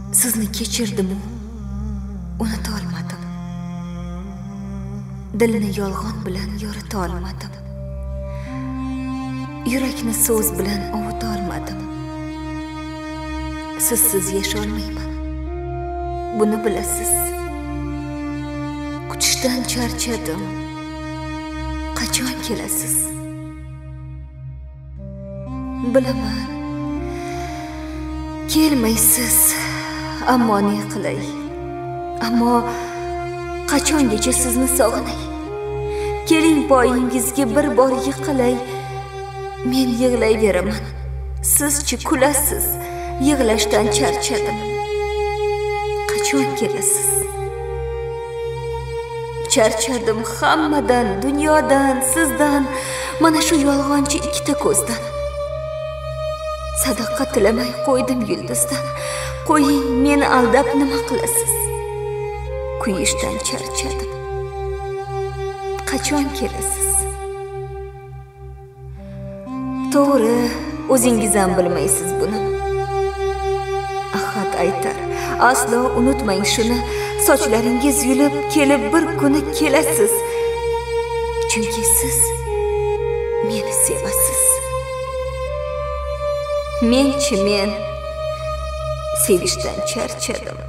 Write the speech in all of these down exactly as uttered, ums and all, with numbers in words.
Sizni kechirdim, unuta olmadim. Dilni yolg'on bilan yorita olmadim. Yurakni so'z bilan ovuta olmadim. Sizsiz yasha olmayman. Buni bilasiz. Kutishdan charchadim. Qachon kelasiz? Bilaman. Kelmaysiz. Ammo ne qilay? Ammo qachongacha sizni sog'inay? Keling poyingizga bir bor yiqilay. Men yig'layveraman. Siz-chi kulasiz. Yig'lashdan charchadim. Qachon kelasiz? Charchadim hammadan, dunyodan, sizdan, mana shu yolg'onchi ikkita ko'zdan. Sadaqa tilamay qo'ydim yulduzdan. Qo'ying, meni aldab nima qilasiz? Kuyishdan charchadim. Qachon kelasiz? To'g'ri, o'zingiz ham bilmaysiz buni. Ahad aytar, aslo unutmang shuni. Sochlaringiz yulib kelib bir kuni kelasiz. Chunki siz meni sevasiz. Men-chi men sevishdan charchadim.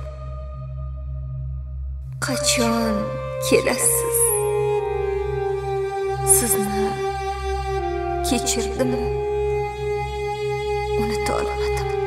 Qachon kelasiz? Sizni kechirdim, unuta olmadim.